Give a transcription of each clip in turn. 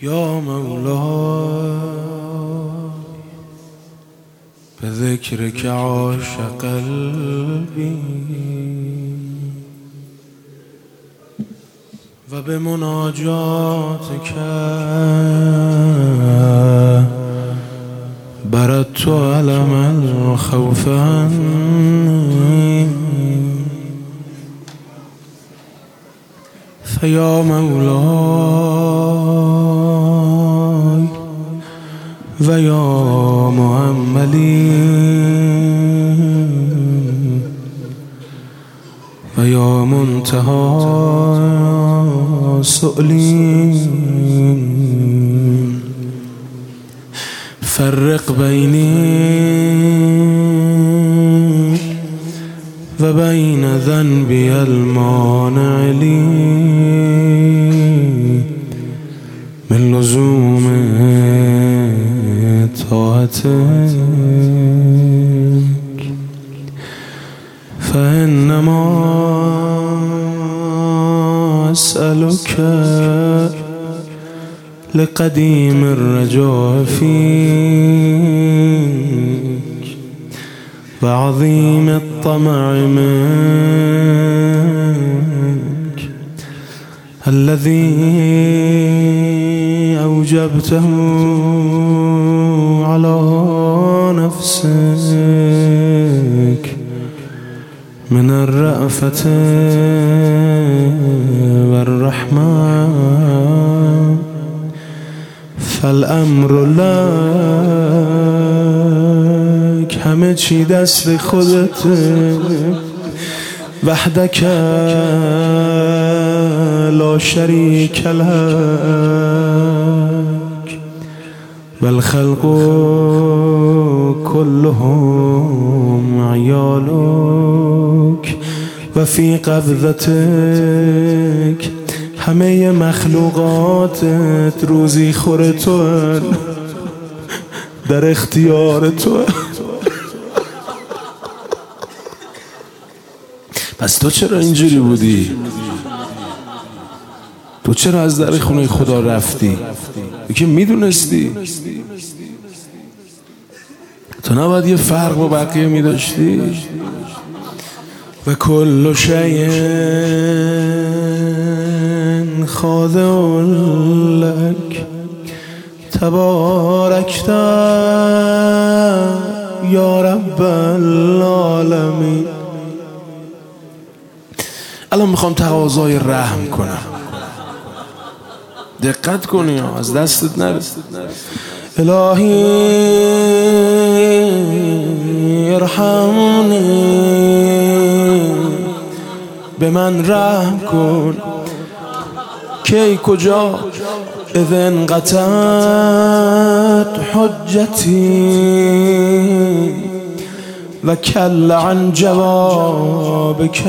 یا مولا به ذکرک عاش قلبی و به مناجاتک بردت علم الخوف عنی فیا مولاي و یا مؤملی و یا منتهی سؤلی فرق بینی و بین ذنبی المانع لی من لزوم طاعتك فإنما أسألك لقديم الرجاء فيك وعظيم الطمع منك الذي أوجبته على نفسك من الرأفة والرحمة فالامر لك همه چی دست خودت وحدك لا شريك لك والخلق كلهم عيالك وفي قبضتك همه مخلوقاتت روزی خور تو در اختیار تو. پس تو چرا اینجوری بودی؟ تو چرا از در خونه خدا رفتی؟ که میدونستی تو نباید یه فرق با بقیه میداشتی؟ و کل شیء خاضع لك تبارکت یا رب العالمین. الان میخوام تقاضای رحم کنم، دقت کنی از دستت نرسید. الهی ارحمنی، به من رحم کن. کی کجا اذ انقطعت حجتی و کل عن جوابک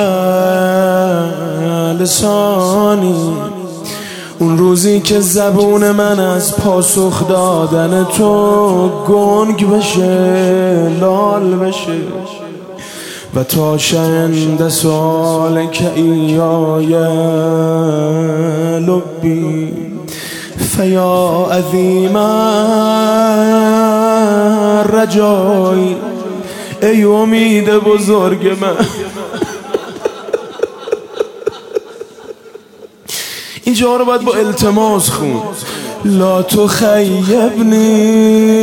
لسانی. اون روزی که زبون من از پاسخ دادن تو گنگ بشه، لال بشه و تا شند سؤالک ایای لبی فیا عظیم رجایی. ای امید بزرگ من، اینجا رو باید با التماس خون. لا تخیبنی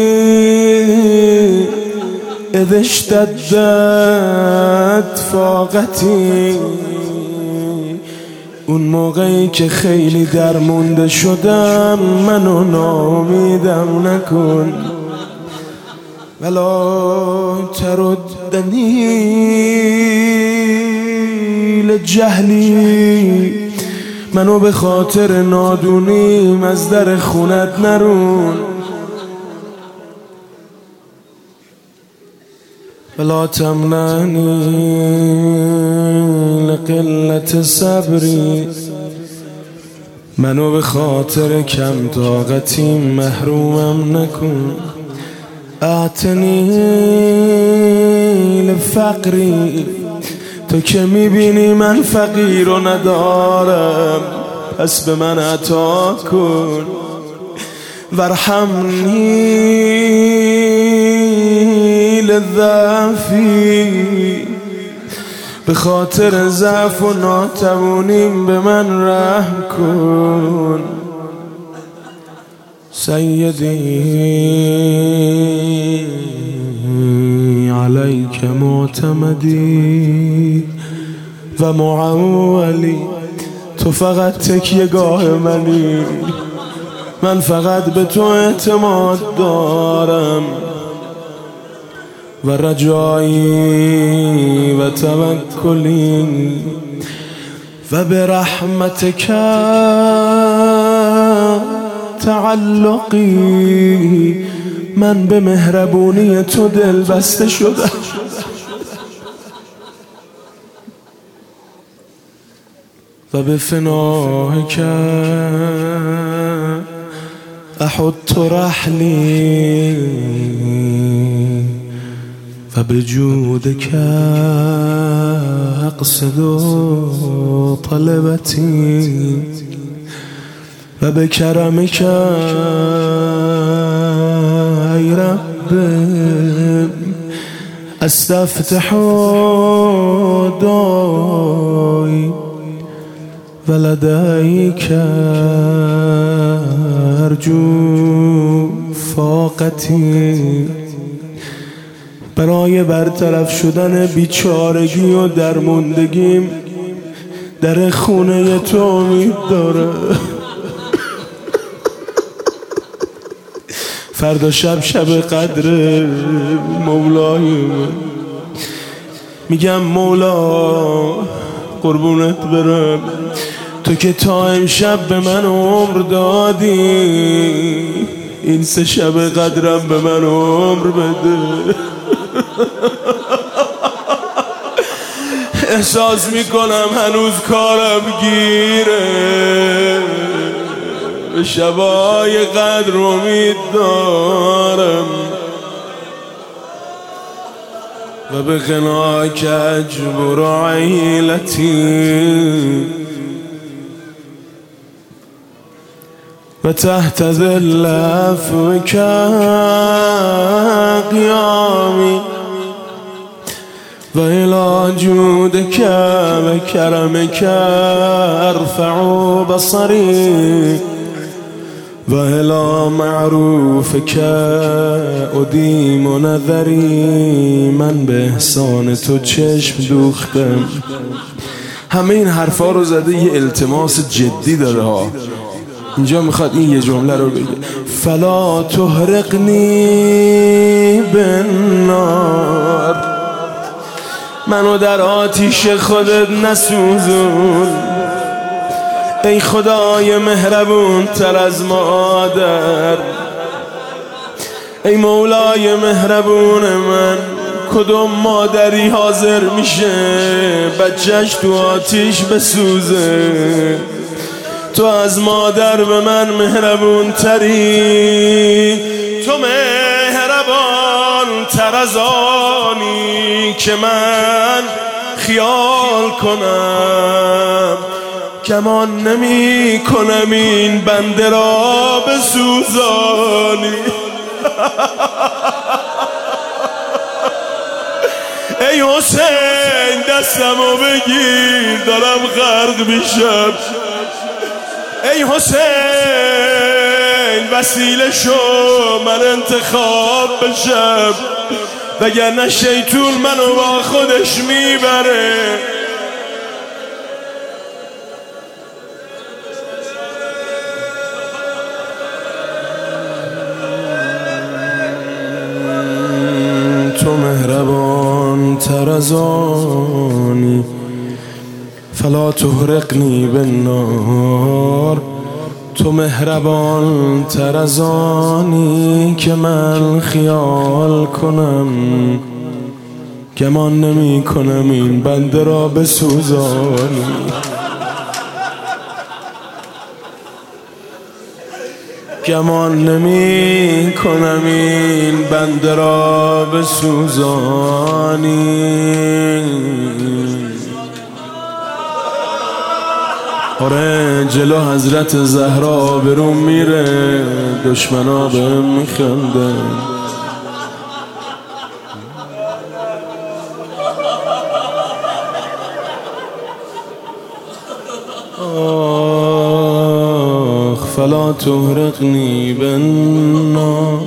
اذ اشتدت فاقتی. اون موقعی که خیلی درمونده شدم منو ناامیدم نکن. ولا تردنی لجهلی، منو به خاطر نادونیم از در خونت نرون. ولا تمنعنی لقلت صبری، منو به خاطر کم طاقتیم محرومم نکن. اعتنی لفقری، تو که میبینی من فقیر و ندارم پس به من عطا کن. وارحمنی للضعفی، به خاطر ضعف و ناتوانیم به من رحم کن. سیدی علیک معتمدی و معولی، تو فقط تکیه گاه منی، من فقط به تو اعتماد دارم و رجایی و توکلی و به رحمتک تعلقی، من به مهربونی تو دل بسته شدم و به فناک احط رحلی و به جودک اقصد طلبتی و به کرمک ای رب استفتح دایی و لدیک ارجو فاقتی. برای برطرف شدن بیچارگی و درموندگیم در خونه تو امید داره. فردا شب قدر مولای من، میگم مولا قربونت برم، تو که تا امشب به من عمر دادی، این 3 شب قدرم به من عمر بده. احساس میکنم هنوز کارم گیره، به شبای قدر امید دارم و به غناک اجبر عیلتی و تحت ظل عفوک قیامی و الی جودک و کرمک ارفع بصری و الی معروفک ادیم نظری. من به احسان تو چشم دوختم. همه این حرفا رو زده، یه التماس جدی داره ها. اینجا میخواد این یه جمله رو بگه: فلا تحرقنی بالنار، منو در آتیش خودت نسوزون. ای خدای مهربون تر از مادر، ای مولای مهربون من، کدوم مادری حاضر میشه بچهش تو آتیش بسوزه؟ تو از مادر به من مهربون تری، تو مهربان تر از آنی که من خیال کنم. گمان نمی کنم این بنده را بسوزانی. ای حسین دستمو بگیر، دارم غرق میشم. ای حسین وسیله شو من انتخاب بشم، وگرنه شیطون منو با خودش میبره. تو مهربان تر از آنی، فلا تحرقنی بالنار. تو مهربان تر از آنی که من خیال کنم. گمان نمی کنم این بنده را بسوزانی. گمان نمی کنم این بنده را بسوزانی. آره جلو حضرت زهرا بروم میره، دشمنا بهم میخنده. آخ فلا تهرقنی بالنار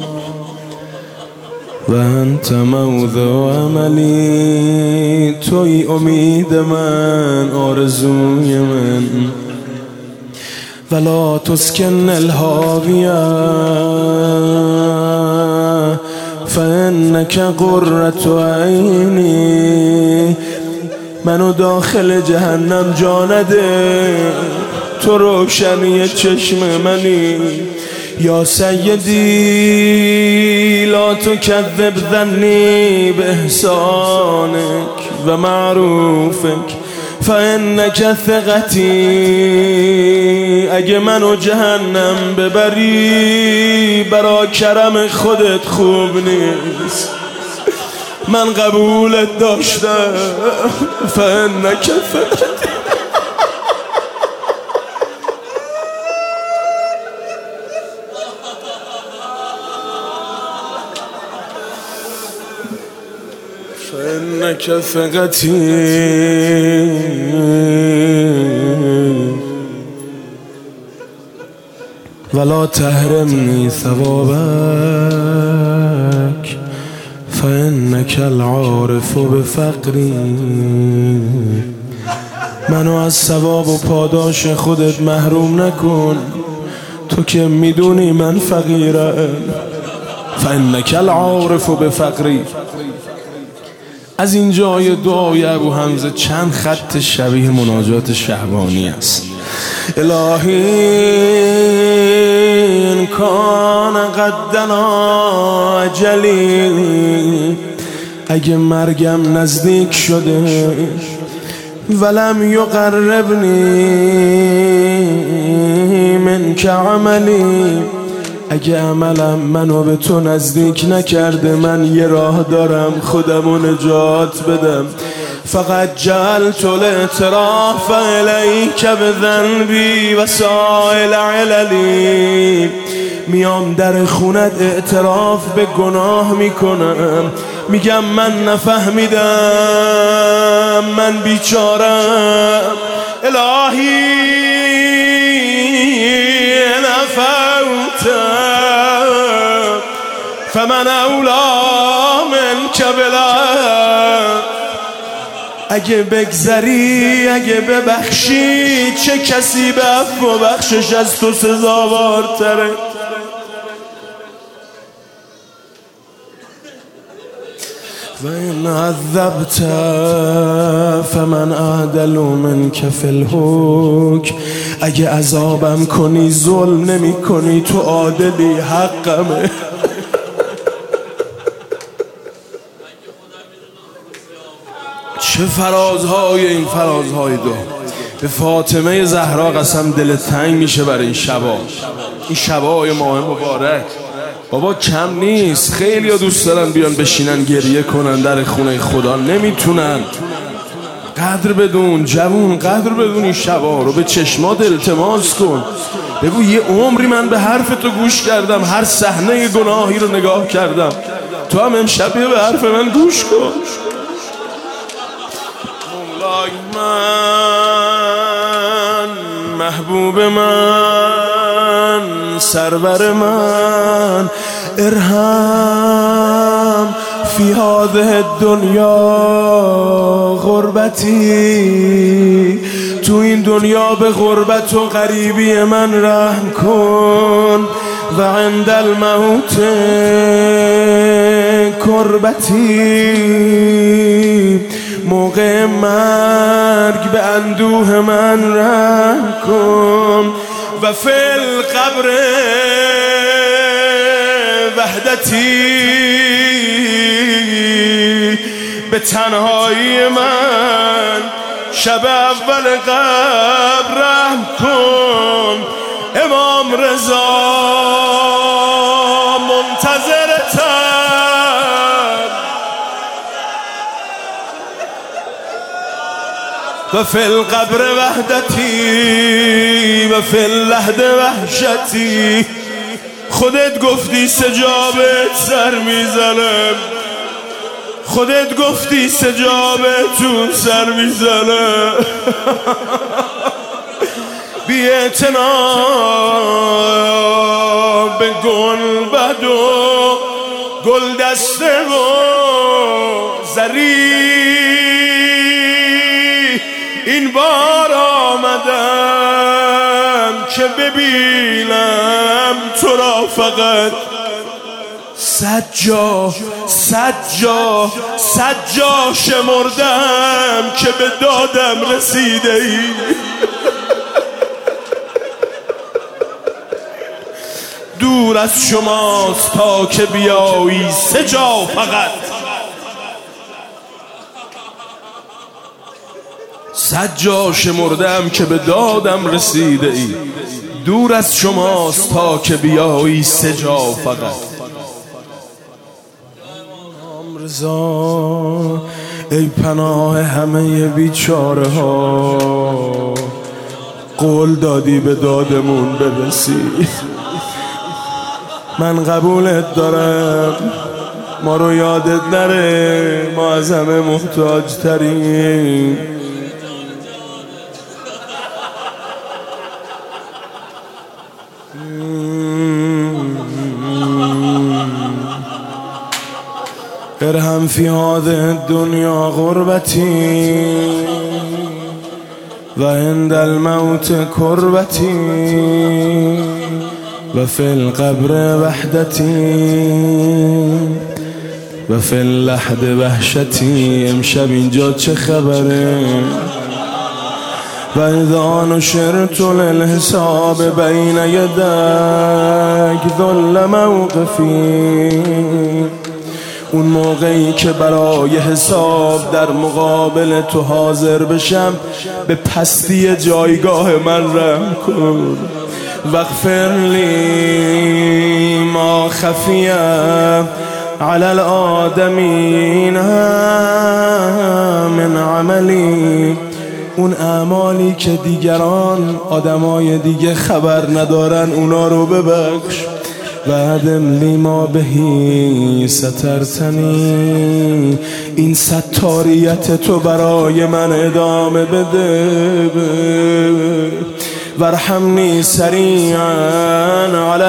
و انت موضع عملی. توی امید من، آرزوی من. ولا تسکن الهاویه فانک قرة عینی. منو داخل جهنم جا نده، تو روشنی چشم منی. یا سیدی لا تکذب ظنی باحسانک و معروفک فانک ثقتی. اگه منو جهنم ببری برا کرم خودت خوب نیست. من قبولت داشتم فانک ثقتی. فإنك ثقتي ولا تحرمني ثوابك فإنك العارف بفقري. منو از ثواب و پاداش خودت محروم نکن، تو که میدونی من فقیرم. فإنك العارف بفقري. از این جای دعای ابو حمزه چند خط شبیه مناجات شهبانی است. الهی ان کان قد دنا اجلی. اگه مرگم نزدیک شده ولم یقربنی منک عملی. اگه عملم منو به تو نزدیک نکرده، من یه راه دارم خودمو نجات بدم. فقط جعلت الاعتراف الیک بذنبی و سائل عللی. میام در خونت اعتراف به گناه میکنم، میگم من نفهمیدم، من بیچارم. الهی نفوتم فمن اولا منک بلا. اگه بگذری، اگه ببخشی، چه کسی به عفو و بخشش از تو سزاوارتره. و این عذبت فمن اعدل منک فی الحکم. اگه عذابم کنی ظلم نمی کنی، تو عادلی، حقمه. چه فرازهای این فرازهای دو. به فاطمه زهرا قسم دلت تنگ میشه برای این شبا، این شبای ماه مبارک. بابا کم نیست، خیلی ها دوست دارن بیان بشینن گریه کنن در خونه خدا، نمیتونن. قدر بدون جوون، قدر بدون این شبا رو. به چشمات التماس کن، بگو یه عمری من به حرف تو گوش کردم، هر صحنه گناهی رو نگاه کردم، تو هم امشب به حرف من گوش کن. مولای من، محبوب من، سرور من، ارحم فی هذه الدنیا غربتی. تو این دنیا به غربت و غریبی من رحم کن. و عند الموت کربتی. موقع مرگ به اندوه من رحم کن. و فی القبر وحدتی. به تنهایی من شب اول قبر رحم کن. امام رضا منتظرتم. و فی القبر وحدتی و فی اللحد وحشتی. خودت گفتی سجابت سر میزنم، خودت گفتی سجابتون سر میزنم. بی اعتنا به گنبد و گل دسته و زری این بار آمدم که ببینم تو را فقط. صد جا شمردم که به دادم رسیده ای. دور از شماست تا که بیایی 3 جا فقط. 100 جا شمردم که به دادم رسیده ای. دور از شماست تا که بیایی 3 جا فقط. رضا ای پناه همه بیچاره ها، قول دادی به دادمون برسی. من قبولت دارم، ما رو یادت نره، ما از همه محتاج تریم. ارحم فی هذه الدنیا غربتی و عند الموت کربتی و فی القبر وحدتی و فی اللحد وحشتی. امشب اینجا چه خبره؟ و اذا نشرت للحساب بین یدک ذل موقفی. اون موقعی که برای حساب در مقابل تو حاضر بشم، به پستی جایگاه من رحم کن. واغفر لی ما خفی علی الآدمین من عملی. اون اعمالی که دیگران آدمای دیگه خبر ندارن اونا رو ببخش. و ادم لی ما بهی سترتنی. این ستاریت تو برای من ادامه بده. وارحمنی سریعا علی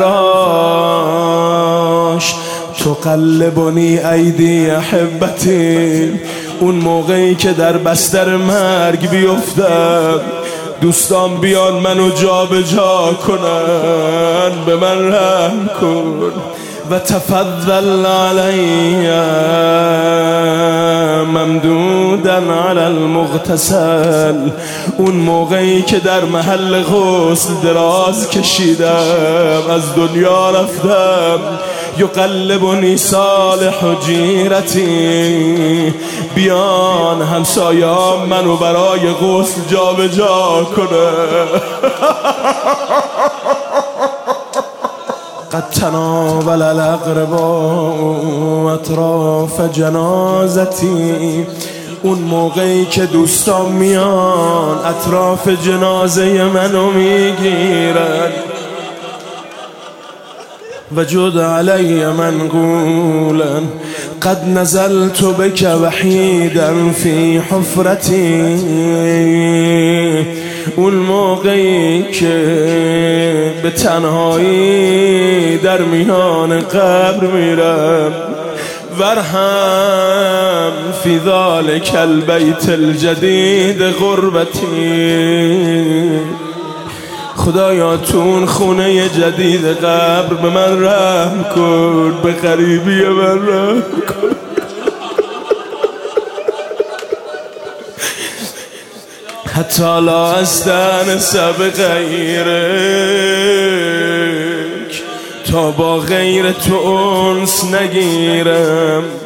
الفراش تقلبنی ایدی احبتی. اون موقعی که در بستر مرگ بیفتم، دوستان بیان منو جا به جا کنن، به من رحم کن. و تفضل علی ممدودا علی المغتسل. اون موقعی که در محل غسل دراز کشیدم، از دنیا رفتم، یقلبنی صالح جیرتی. بیان همسایه‌ام منو برای غسل جا به جا کنه. قد تناول الاقرباء اطراف جنازتی. اون موقعی که دوستان میان اطراف جنازه منو میگیرن. وجد علی منقولا قد نزلت بك وحیدا فی حفرتی. اون موقعی که به تنهایی در میان قبر میرم. وارحم فی ذلک البیت الجدید غربتی. خدایا تو اون خونه جدید قبر به من رحم کن، به غریبی من رحم کن. حتی لا استأنس بغیرک، تا با غیر تو انس نگیرم.